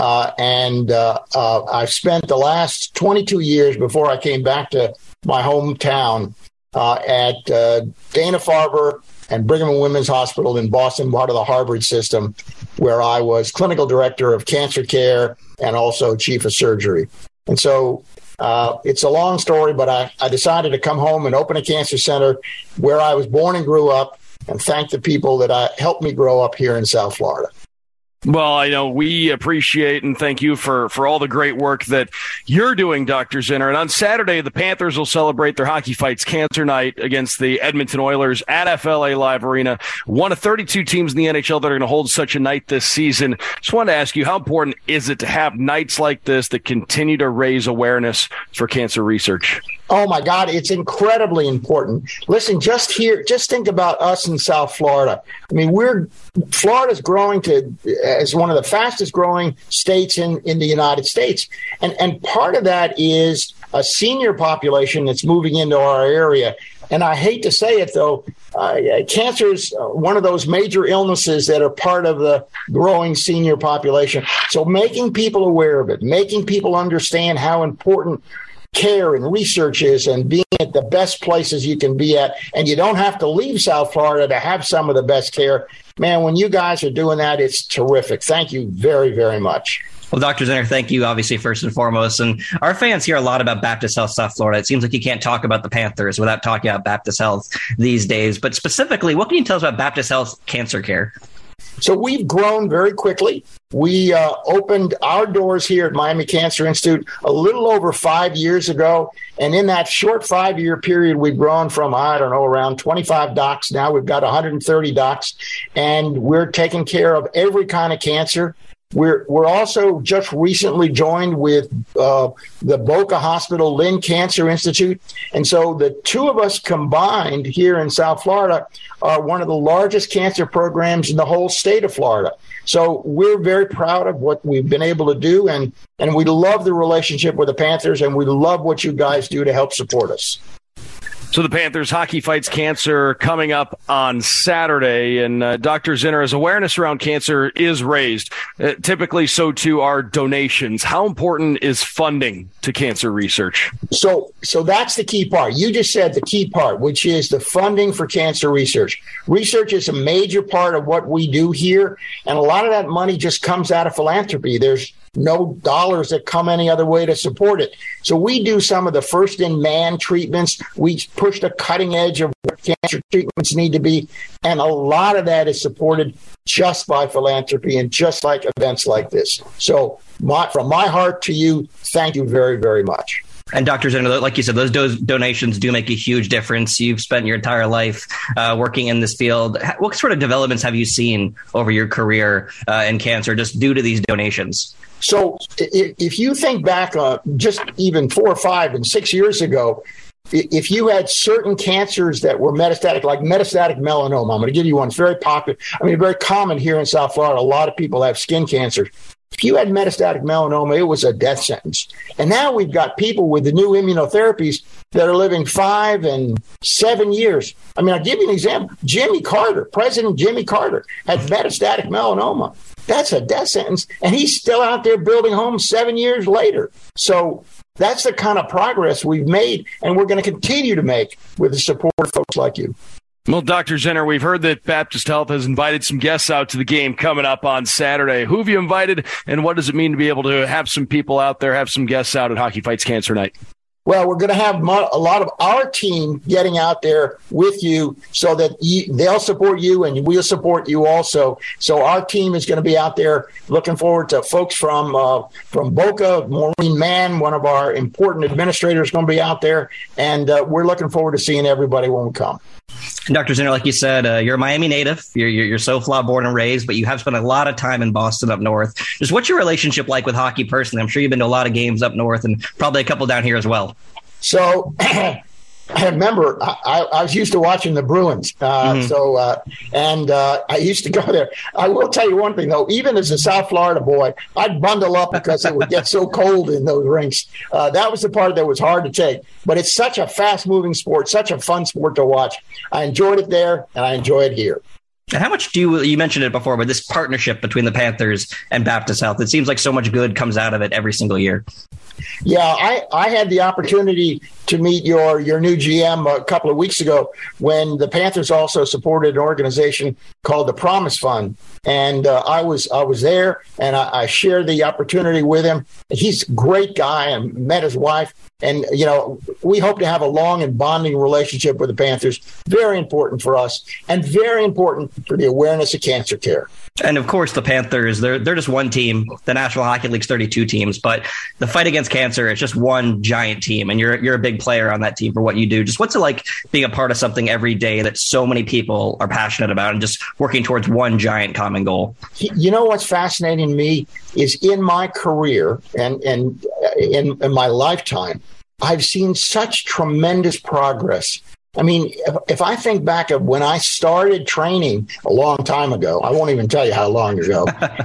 and I've spent the last 22 years before I came back to my hometown at Dana-Farber and Brigham and Women's Hospital in Boston, part of the Harvard system, where I was clinical director of cancer care and also chief of surgery. And so it's a long story, but I decided to come home and open a cancer center where I was born and grew up, and thank the people that helped me grow up here in South Florida. Well, I know we appreciate and thank you for all the great work that you're doing, Dr. Zinner. And on Saturday, the Panthers will celebrate their Hockey Fights Cancer Night against the Edmonton Oilers at FLA Live Arena. One of 32 teams in the NHL that are going to hold such a night this season. Just wanted to ask you, how important is it to have nights like this that continue to raise awareness for cancer research? Oh, my God, it's incredibly important. Listen, just think about us in South Florida. I mean, Florida's growing as one of the fastest growing states in the United States. And part of that is a senior population that's moving into our area. And I hate to say it, though, cancer is one of those major illnesses that are part of the growing senior population. So making people aware of it, making people understand how important care and research is, and being at the best places you can be at. And you don't have to leave South Florida to have some of the best care. Man, when you guys are doing that, it's terrific. Thank you very, very much. Well, Dr. Zinner, thank you, obviously, first and foremost. And our fans hear a lot about Baptist Health South Florida. It seems like you can't talk about the Panthers without talking about Baptist Health these days. But specifically, what can you tell us about Baptist Health Cancer Care? So we've grown very quickly. We opened our doors here at Miami Cancer Institute a little over 5 years ago. And in that short 5-year period, we've grown from, around 25 docs. Now we've got 130 docs, and we're taking care of every kind of cancer. We're also just recently joined with the Boca Hospital Lynn Cancer Institute. And so the two of us combined here in South Florida are one of the largest cancer programs in the whole state of Florida. So we're very proud of what we've been able to do. And we love the relationship with the Panthers, and we love what you guys do to help support us. So the Panthers Hockey Fights Cancer coming up on Saturday. And Dr. Zinner, as awareness around cancer is raised, typically so too are donations. How important is funding to cancer research? So that's the key part. You just said the key part, which is the funding for cancer research. Research is a major part of what we do here, and a lot of that money just comes out of philanthropy. There's no dollars that come any other way to support it. So we do some of the first-in-man treatments. We push the cutting edge of what cancer treatments need to be, and a lot of that is supported just by philanthropy and just like events like this. So from my heart to you, thank you very, very much. And Dr. Zinner, like you said, those donations do make a huge difference. You've spent your entire life working in this field. What sort of developments have you seen over your career in cancer just due to these donations? So if you think back just even 4 or 5 and 6 years ago, if you had certain cancers that were metastatic, like metastatic melanoma, I'm going to give you one very popular, very common here in South Florida. A lot of people have skin cancer. If you had metastatic melanoma, it was a death sentence. And now we've got people with the new immunotherapies that are living 5 and 7 years. I'll give you an example. President Jimmy Carter had metastatic melanoma. That's a death sentence. And he's still out there building homes 7 years later. So that's the kind of progress we've made, and we're going to continue to make with the support of folks like you. Well, Dr. Zinner, we've heard that Baptist Health has invited some guests out to the game coming up on Saturday. Who have you invited, and what does it mean to be able to have some people out there, have some guests out at Hockey Fights Cancer Night? Well, we're going to have a lot of our team getting out there with you so that they'll support you and we'll support you also. So our team is going to be out there. Looking forward to folks from Boca. Maureen Mann, one of our important administrators, is going to be out there. And we're looking forward to seeing everybody when we come. Dr. Zinner, like you said, you're a Miami native. You're SoFla born and raised, but you have spent a lot of time in Boston up north. Just what's your relationship like with hockey personally? I'm sure you've been to a lot of games up north and probably a couple down here as well. So I remember I was used to watching the Bruins. I used to go there. I will tell you one thing, though. Even as a South Florida boy, I'd bundle up because it would get so cold in those rinks. That was the part that was hard to take. But it's such a fast-moving sport, such a fun sport to watch. I enjoyed it there, and I enjoy it here. And how much you mentioned it before, but this partnership between the Panthers and Baptist Health, it seems like so much good comes out of it every single year. Yeah, I had the opportunity to meet your new GM a couple of weeks ago when the Panthers also supported an organization called the Promise Fund. And I was there, and I shared the opportunity with him. He's a great guy. I met his wife. And, we hope to have a long and bonding relationship with the Panthers. Very important for us and very important for the awareness of cancer care. And of course, the Panthers, they're just one team. The National Hockey League's 32 teams, but the fight against cancer is just one giant team. And you're a big player on that team for what you do. Just what's it like being a part of something every day that so many people are passionate about and just working towards one giant common goal? You know what's fascinating to me is in my career and in my lifetime, I've seen such tremendous progress. I mean, if I think back of when I started training a long time ago, I won't even tell you how long ago,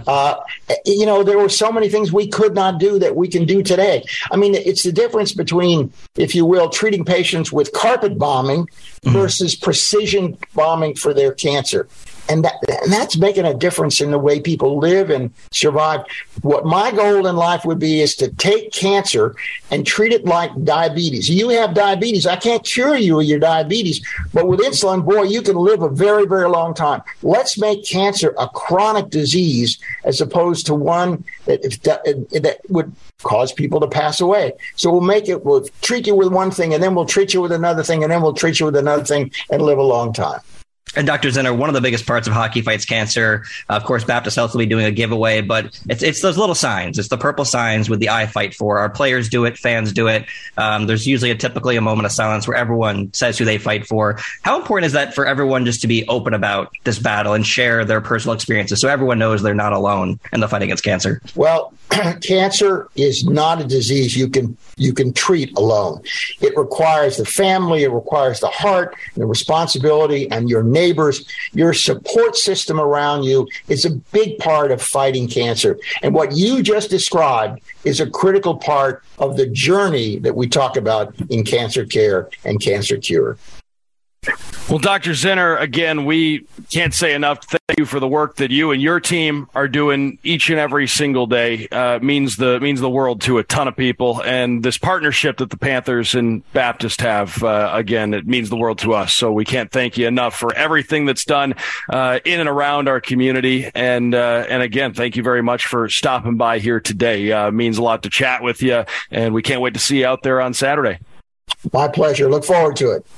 there were so many things we could not do that we can do today. I mean, it's the difference between, if you will, treating patients with carpet bombing versus precision bombing for their cancer. And that's making a difference in the way people live and survive. What my goal in life would be is to take cancer and treat it like diabetes. You have diabetes. I can't cure you of your diabetes, but with insulin, boy, you can live a very, very long time. Let's make cancer a chronic disease as opposed to one that would cause people to pass away. So we'll treat you with one thing, and then we'll treat you with another thing, and then we'll treat you with another thing and live a long time. And Dr. Zinner, one of the biggest parts of Hockey Fights Cancer, of course, Baptist Health will be doing a giveaway, but it's those little signs. It's the purple signs with the I Fight For. Our players do it, fans do it. There's usually typically a moment of silence where everyone says who they fight for. How important is that for everyone just to be open about this battle and share their personal experiences so everyone knows they're not alone in the fight against cancer? Well, cancer is not a disease you can treat alone. It requires the family, it requires the heart, the responsibility, and your neighbors. Your support system around you is a big part of fighting cancer. And what you just described is a critical part of the journey that we talk about in cancer care and cancer cure. Well, Dr. Zinner, again, we can't say enough thank you for the work that you and your team are doing each and every single day. Means the world to a ton of people. And this partnership that the Panthers and Baptist have, again, it means the world to us. So we can't thank you enough for everything that's done in and around our community. And again, thank you very much for stopping by here today. Means a lot to chat with you, and we can't wait to see you out there on Saturday. My pleasure. Look forward to it.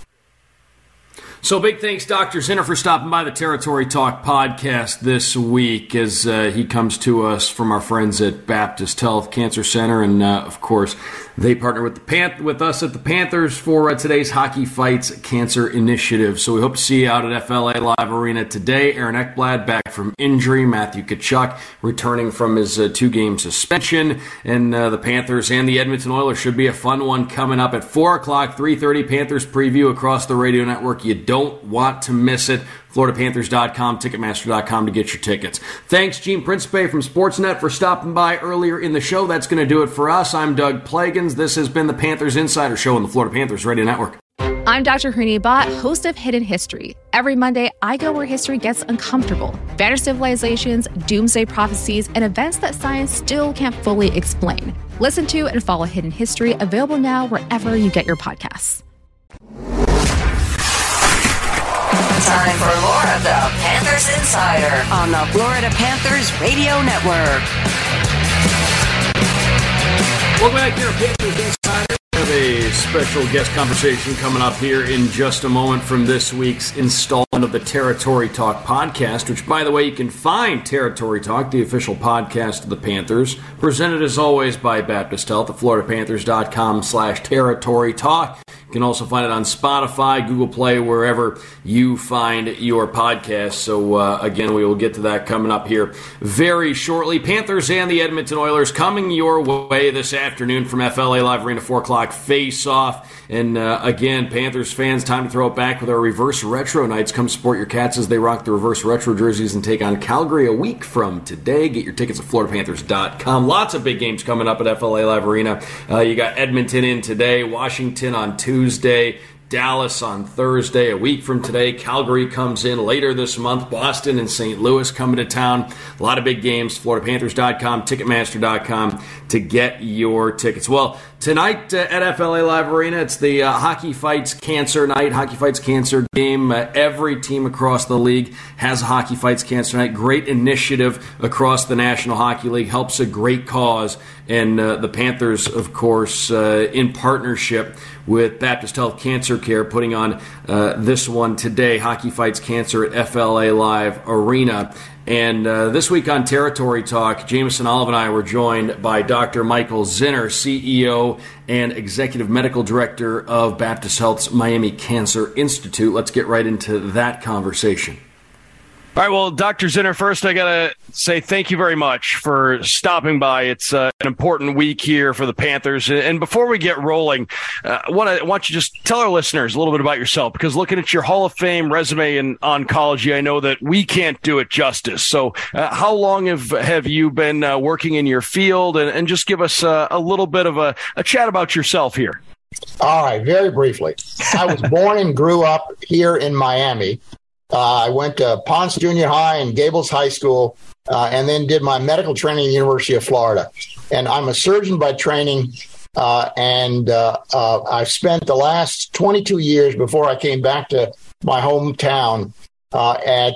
So big thanks, Dr. Zinner, for stopping by the Territory Talk podcast this week as he comes to us from our friends at Baptist Health Cancer Center. And, of course, they partner with us at the Panthers for today's Hockey Fights Cancer Initiative. So we hope to see you out at FLA Live Arena today. Aaron Ekblad back from injury. Matthew Tkachuk returning from his 2-game suspension. And the Panthers and the Edmonton Oilers should be a fun one coming up at 4 o'clock, 3:30 Panthers preview across the radio network. You don't want to miss it. FloridaPanthers.com, Ticketmaster.com to get your tickets. Thanks, Gene Principe from Sportsnet, for stopping by earlier in the show. That's going to do it for us. I'm Doug Plagans. This has been the Panthers Insider Show on the Florida Panthers Radio Network. I'm Dr. Harini Bhatt, host of Hidden History. Every Monday, I go where history gets uncomfortable. Vanished civilizations, doomsday prophecies, and events that science still can't fully explain. Listen to and follow Hidden History, available now wherever you get your podcasts. Time for more of the Panthers Insider on the Florida Panthers Radio Network. Welcome back here, Panthers Insider. We have a special guest conversation coming up here in just a moment from this week's installment of the Territory Talk podcast, which, by the way, you can find Territory Talk, the official podcast of the Panthers, presented as always by Baptist Health at FloridaPanthers.com/Territory Talk. You can also find it on Spotify, Google Play, wherever you find your podcast. So, again, we will get to that coming up here very shortly. Panthers and the Edmonton Oilers coming your way this afternoon from FLA Live Arena, 4 o'clock face-off. And, again, Panthers fans, time to throw it back with our Reverse Retro Nights. Come support your Cats as they rock the Reverse Retro jerseys and take on Calgary a week from today. Get your tickets at FloridaPanthers.com. Lots of big games coming up at FLA Live Arena. You got Edmonton in today, Washington on Tuesday, Dallas on Thursday, a week from today. Calgary comes in later this month. Boston and St. Louis coming to town. A lot of big games. FloridaPanthers.com, Ticketmaster.com to get your tickets. Well, tonight at FLA Live Arena, it's the Hockey Fights Cancer Night, Hockey Fights Cancer game. Every team across the league has a Hockey Fights Cancer Night. Great initiative across the National Hockey League. Helps a great cause. And the Panthers, of course, in partnership with Baptist Health Cancer Care, putting on this one today, Hockey Fights Cancer at FLA Live Arena. And this week on Territory Talk, Jameson Olive and I were joined by Dr. Michael Zinner, CEO and Executive Medical Director of Baptist Health's Miami Cancer Institute. Let's get right into that conversation. All right, well, Dr. Zinner, first I got to say thank you very much for stopping by. It's an important week here for the Panthers. And before we get rolling, I want you to just tell our listeners a little bit about yourself, because looking at your Hall of Fame resume in oncology, I know that we can't do it justice. So how long have you been working in your field? And just give us a little bit of a chat about yourself here. All right, very briefly. I was born and grew up here in Miami. I went to Ponce Junior High and Gables High School, and then did my medical training at the University of Florida. And I'm a surgeon by training, and I've spent the last 22 years before I came back to my hometown at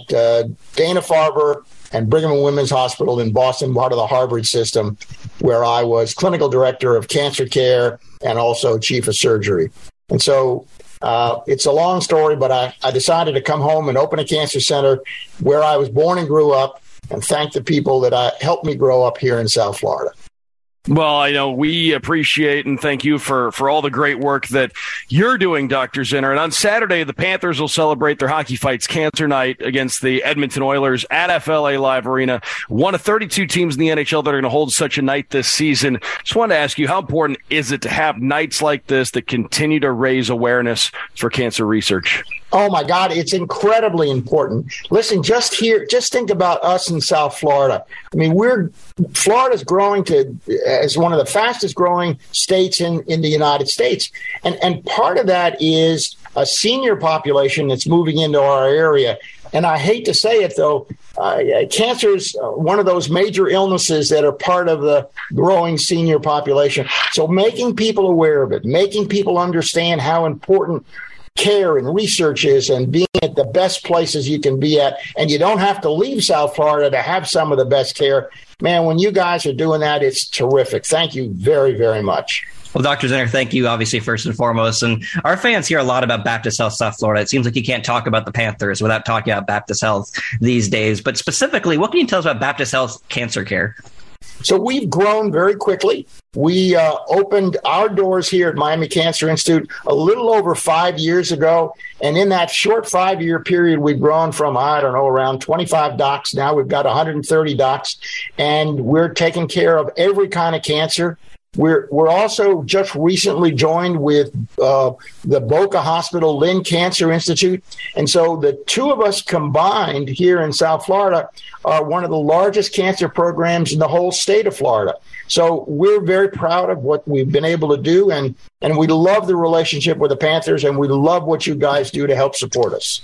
Dana-Farber and Brigham and Women's Hospital in Boston, part of the Harvard system, where I was clinical director of cancer care and also chief of surgery. And so it's a long story, but I decided to come home and open a cancer center where I was born and grew up, and thank the people that helped me grow up here in South Florida. Well, I know we appreciate and thank you for all the great work that you're doing, Dr. Zinner. And on Saturday, the Panthers will celebrate their Hockey Fights Cancer Night against the Edmonton Oilers at FLA Live Arena. One of 32 teams in the NHL that are going to hold such a night this season. Just wanted to ask you, how important is it to have nights like this that continue to raise awareness for cancer research? Oh, my God, it's incredibly important. Listen, just think about us in South Florida. I mean, Florida's growing as one of the fastest growing states in the United States. And part of that is a senior population that's moving into our area. And I hate to say it, though, cancer is one of those major illnesses that are part of the growing senior population. So making people aware of it, making people understand how important care and research is, and being at the best places you can be at, and you don't have to leave South Florida to have some of the best care. Man, when you guys are doing that, it's terrific. Thank you very, very much. Well, Dr. Zinner, thank you, obviously, first and foremost. And our fans hear a lot about Baptist Health South Florida. It seems like you can't talk about the Panthers without talking about Baptist Health these days. But specifically, what can you tell us about Baptist Health Cancer Care? So we've grown very quickly. We opened our doors here at Miami Cancer Institute a little over 5 years ago. And in that short 5-year period, we've grown from, around 25 docs. Now we've got 130 docs, and we're taking care of every kind of cancer. We're also just recently joined with the Boca Hospital Lynn Cancer Institute. And so the two of us combined here in South Florida are one of the largest cancer programs in the whole state of Florida. So we're very proud of what we've been able to do, and we love the relationship with the Panthers, and we love what you guys do to help support us.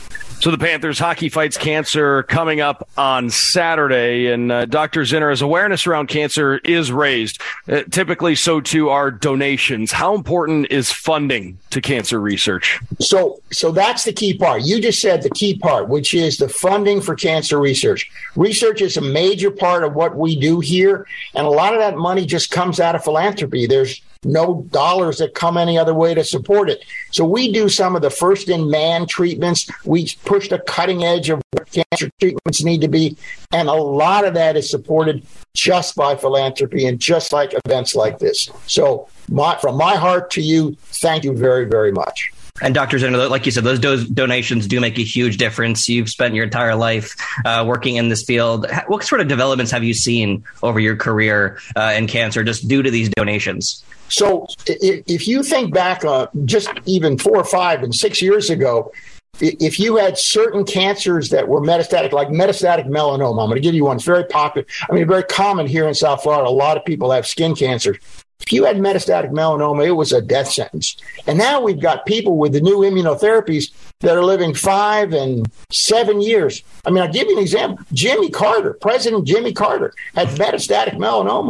So the Panthers Hockey Fights Cancer coming up on Saturday. And Dr. Zinner, as awareness around cancer is raised, typically so too are donations. How important is funding to cancer research? So that's the key part. You just said the key part, which is the funding for cancer research. Research is a major part of what we do here, and a lot of that money just comes out of philanthropy. There's no dollars that come any other way to support it. So we do some of the first-in-man treatments. We push the cutting edge of what cancer treatments need to be, and a lot of that is supported just by philanthropy and just like events like this. So from my heart to you, thank you very, very much. And Dr. Zinner, like you said, those donations do make a huge difference. You've spent your entire life working in this field. What sort of developments have you seen over your career in cancer just due to these donations? So if you think back just even 4 or 5 and 6 years ago, if you had certain cancers that were metastatic, like metastatic melanoma, I'm going to give you one. It's very popular. Very common here in South Florida. A lot of people have skin cancer. If you had metastatic melanoma, it was a death sentence. And now we've got people with the new immunotherapies that are living 5 and 7 years. I'll give you an example. Jimmy Carter, President Jimmy Carter, had metastatic melanoma.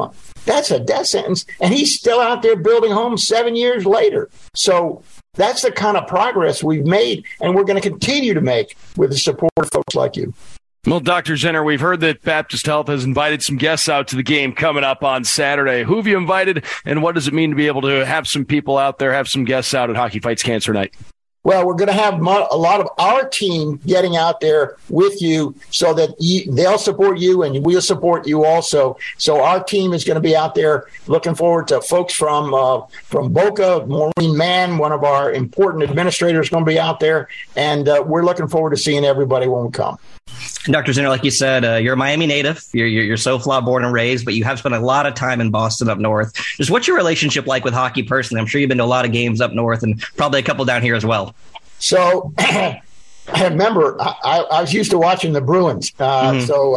That's a death sentence. And he's still out there building homes 7 years later. So that's the kind of progress we've made, and we're going to continue to make with the support of folks like you. Well, Dr. Zinner, we've heard that Baptist Health has invited some guests out to the game coming up on Saturday. Who have you invited, and what does it mean to be able to have some people out there, have some guests out at Hockey Fights Cancer Night? Well, we're going to have a lot of our team getting out there with you so that they'll support you and we'll support you also. So our team is going to be out there. Looking forward to folks from Boca. Maureen Mann, one of our important administrators, is going to be out there. And we're looking forward to seeing everybody when we come. Dr. Zinner, like you said, you're a Miami native. You're SoFla born and raised, but you have spent a lot of time in Boston up north. Just what's your relationship like with hockey personally? I'm sure you've been to a lot of games up north and probably a couple down here as well. So I remember I was used to watching the Bruins. I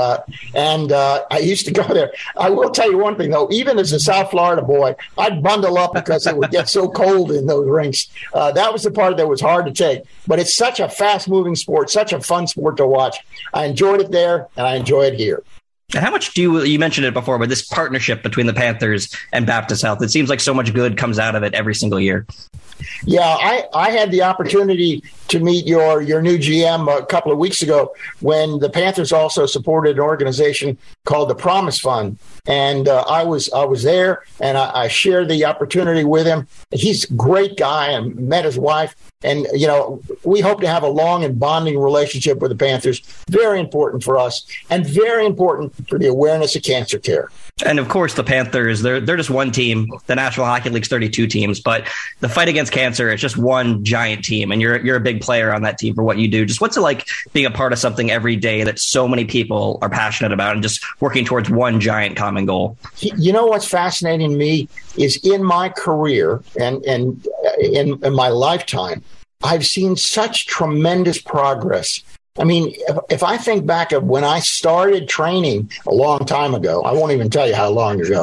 used to go there. I will tell you one thing, though. Even as a South Florida boy, I'd bundle up because it would get so cold in those rinks. That was the part that was hard to take. But it's such a fast-moving sport, such a fun sport to watch. I enjoyed it there, and I enjoy it here. And how much you mentioned it before, but this partnership between the Panthers and Baptist Health, it seems like so much good comes out of it every single year. Yeah, I had the opportunity to meet your new GM a couple of weeks ago when the Panthers also supported an organization called the Promise Fund. And I was there, and I shared the opportunity with him. He's a great guy, and met his wife. And, we hope to have a long and bonding relationship with the Panthers. Very important for us and very important for the awareness of cancer care. And of course, the Panthers, they're just one team. The National Hockey League's 32 teams, but the fight against cancer is just one giant team. And you're a big player on that team for what you do. Just what's it like being a part of something every day that so many people are passionate about and just working towards one giant common goal? You know what's fascinating to me is in my career and in my lifetime, I've seen such tremendous progress. I mean, if I think back of when I started training a long time ago, I won't even tell you how long ago,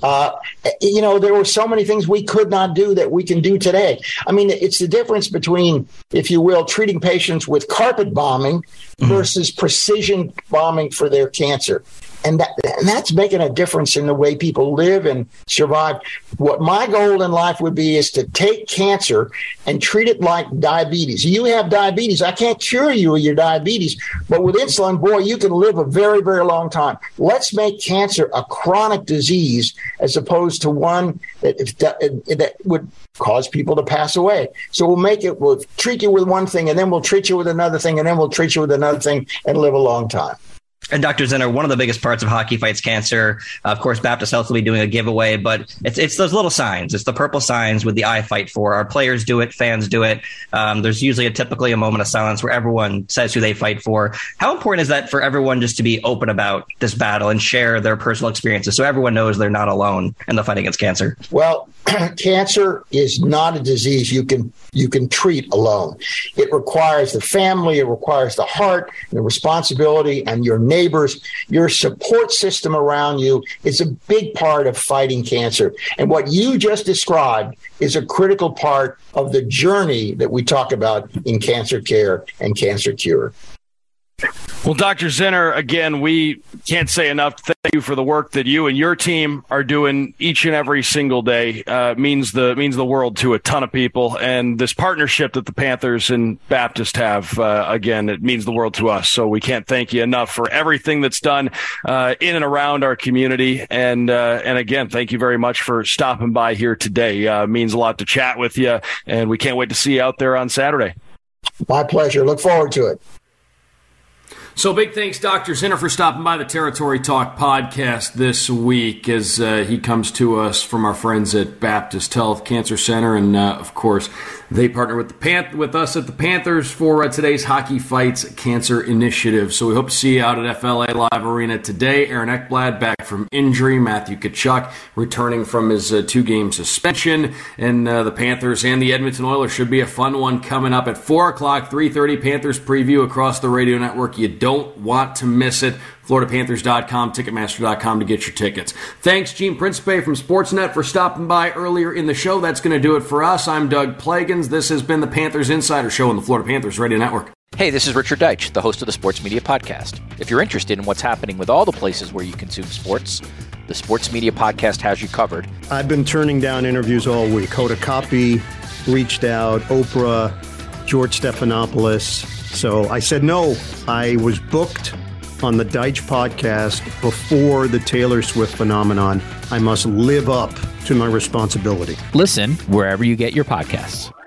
there were so many things we could not do that we can do today. I mean, it's the difference between, if you will, treating patients with carpet bombing versus precision bombing for their cancer. And that's making a difference in the way people live and survive. What my goal in life would be is to take cancer and treat it like diabetes. You have diabetes. I can't cure you of your diabetes, but with insulin, boy, you can live a very, very long time. Let's make cancer a chronic disease as opposed to one that would cause people to pass away. So we'll treat you with one thing, and then we'll treat you with another thing, and then we'll treat you with another thing, and live a long time. And Dr. Zinner, one of the biggest parts of Hockey Fights Cancer, of course, Baptist Health will be doing a giveaway, but it's those little signs. It's the purple signs with the I Fight For. Our players do it, fans do it. There's usually typically a moment of silence where everyone says who they fight for. How important is that for everyone just to be open about this battle and share their personal experiences so everyone knows they're not alone in the fight against cancer? Well, cancer is not a disease you can treat alone. It requires the family, it requires the heart, the responsibility, and your neighbors. Your support system around you is a big part of fighting cancer. And what you just described is a critical part of the journey that we talk about in cancer care and cancer cure. Well, Dr. Zinner, again, we can't say enough thank you for the work that you and your team are doing each and every single day. Means the world to a ton of people. And this partnership that the Panthers and Baptist have, again, it means the world to us. So we can't thank you enough for everything that's done in and around our community. And again, thank you very much for stopping by here today. Means a lot to chat with you, and we can't wait to see you out there on Saturday. My pleasure. Look forward to it. So big thanks, Dr. Zinner, for stopping by the Territory Talk podcast this week as he comes to us from our friends at Baptist Health Cancer Center. And, of course, they partner with us at the Panthers for today's Hockey Fights Cancer Initiative. So we hope to see you out at FLA Live Arena today. Aaron Ekblad back from injury. Matthew Tkachuk returning from his 2-game suspension. And the Panthers and the Edmonton Oilers should be a fun one coming up at 4 o'clock, 3:30 Panthers preview across the radio network. You don't want to miss it. FloridaPanthers.com, Ticketmaster.com to get your tickets. Thanks, Gene Principe from Sportsnet, for stopping by earlier in the show. That's going to do it for us. I'm Doug Plagans. This has been the Panthers Insider Show on the Florida Panthers Radio Network. Hey, this is Richard Deitch, the host of the Sports Media Podcast. If you're interested in what's happening with all the places where you consume sports, the Sports Media Podcast has you covered. I've been turning down interviews all week. Hoda Kotb reached out, Oprah, George Stephanopoulos. So I said no. I was booked on the Deitch podcast before the Taylor Swift phenomenon. I must live up to my responsibility. Listen wherever you get your podcasts.